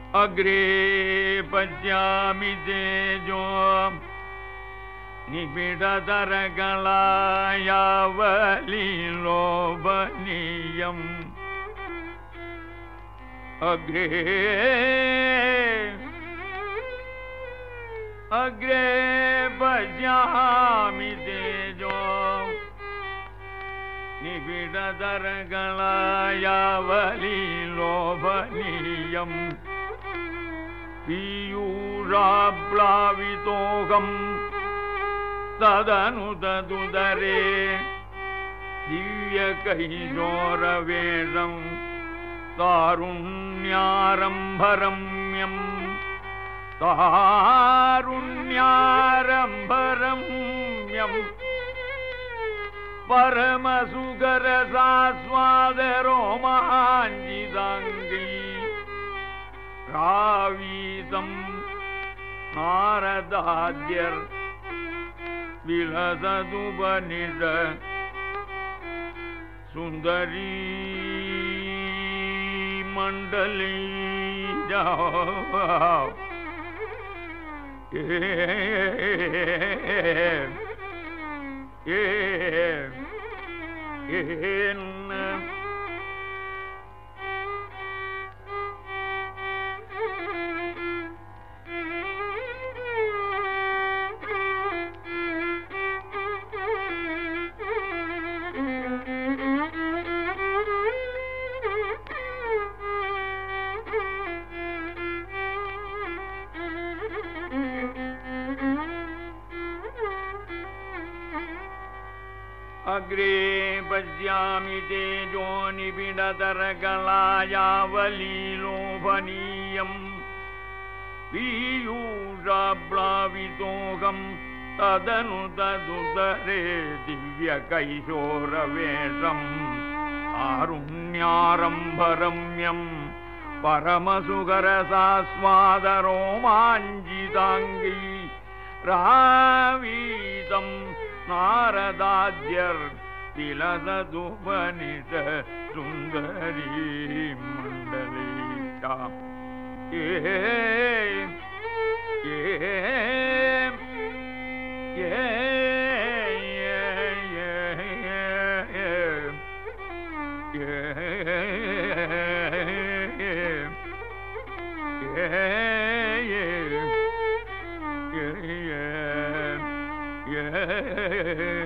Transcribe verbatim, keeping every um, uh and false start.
अग्रे पश्यामि तेजो निबिडतरगलायावलीलोभनीयम् अग्रे अग्रे पश्यामि तेजो निबिडतरगलायावलीलोभनीयम् पीयूषाप्लावितोऽहम् तदनुदुदरे दिव्यकैशोरवेषम् तारुण्यारम्भरम्यम् तारुण्यारम्भरम्यम् परमसुखरसास्वादरोमाञ्जिताङ्गी रावीतम् नारदाद्यर् विलसदुपनिष सुन्दरी मण्डली ए ए ए अग्रे पश्यामि तेजो निबिडतरगलायावलीलोभनीयम् पीयूषाप्लावितोऽहम् तदनुदुदरे दिव्यकैशोरवेषम् तारुण्यारम्भरम्यम् परमसुखरसास्वादरोमाञ्जिताङ्गी रावीतम् नारदाद्यर् विलसदुपनिष सुन्दरी मण्डलीका ए ए ए